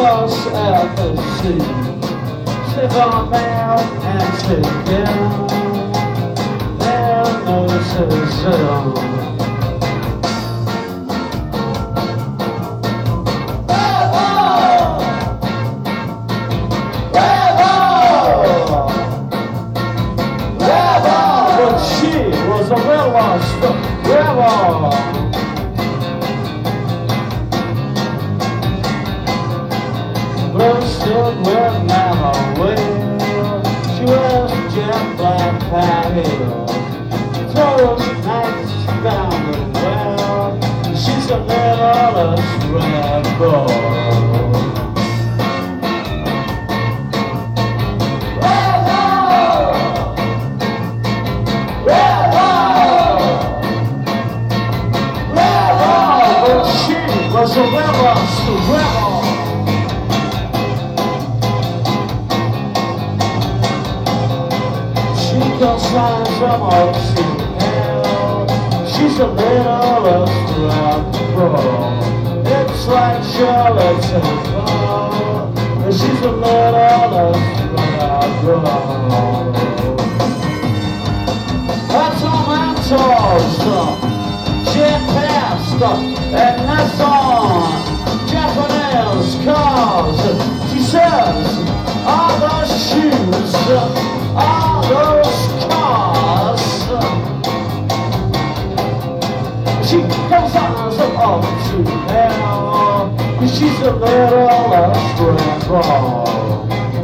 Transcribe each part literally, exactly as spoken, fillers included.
cross at the sea. Slip on down and slip down. There notices it all. Was a well lost rebel. Bursted with never will. She wears jet black high heels. She throws nights down the well. She's a littlest rebel. Was a rebel, a rebel. She can shine from up to hell. She's a littlest rebel. It's like Charlotte's Hall. She's a littlest rebel. That's all my toes. She passed and that's on Japanese cars. She says, all those shoes, all those cars. She comes on up to hell. She's a little rebel.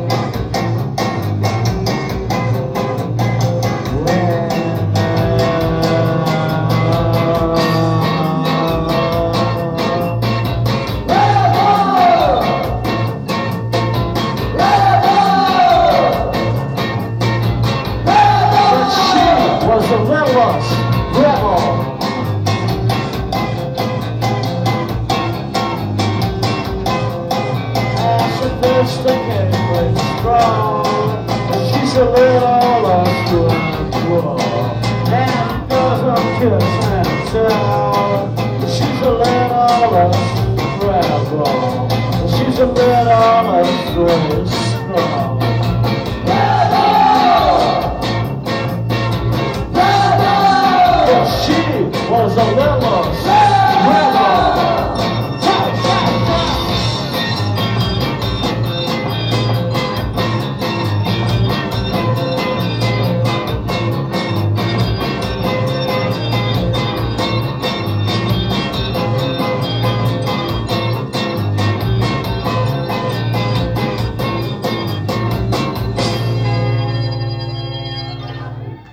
Was a rebel's rebel. As a thirsty came strong, she's a littlest rebel. And doesn't kiss and tell. She's a littlest rebel. She's a littlest rebel.